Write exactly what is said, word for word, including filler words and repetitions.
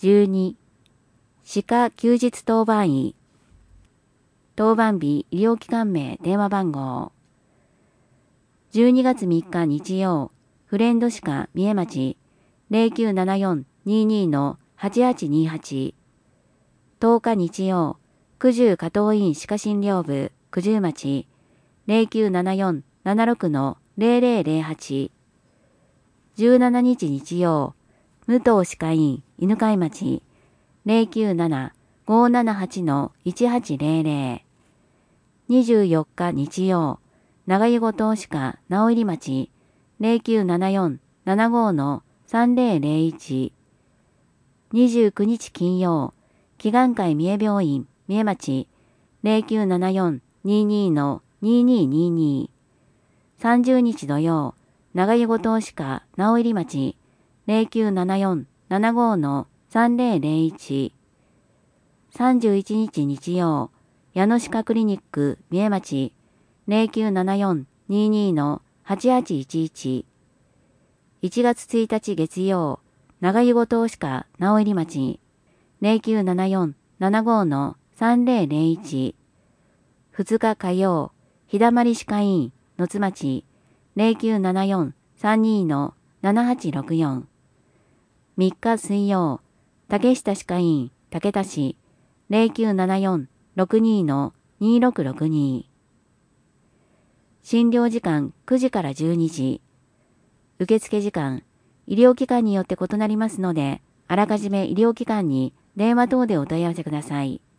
じゅうに、歯科休日当番医。当番日医療機関名電話番号。じゅうにがつみっか日曜、フレンド歯科三重町 ゼロきゅうななよんにーにーのはちはちにーはち。とおか日曜、九十加藤院歯科診療部九十町 ゼロきゅうななよんななろくのゼロゼロゼロはち。じゅうしちにち日曜、武藤歯科院犬飼町 ゼロきゅうななごーななはちのいちはちゼロゼロ。にじゅうよっか日曜、長湯後藤歯科直入町 ゼロきゅうななよんななごのさんぜろぜろいち。にじゅうくにち金曜、祈願会三重病院三重町 ゼロきゅうななよんにーにーのにーにーにーにー。さんじゅうにち土曜、長湯後藤歯科直入町 ゼロきゅうななよんななごのさんぜろぜろいち。さんじゅういちにち日曜、矢野歯科クリニック三重町 ゼロきゅうななよんにーにーのはちはちいちいち。いちがつついたち月曜、長湯後藤歯科直入町 ゼロきゅうななよんななごのさんぜろぜろいち。ふつか火曜、日だまり歯科医院野津町 ゼロきゅうななよんさんにーのななはちろくよん。みっか水曜、竹下歯科医院竹田市 ゼロきゅうななよんろくにーのにーろくろくにー。診療時間くじからじゅうにじ。受付時間、医療機関によって異なりますので、あらかじめ医療機関に電話等でお問い合わせください。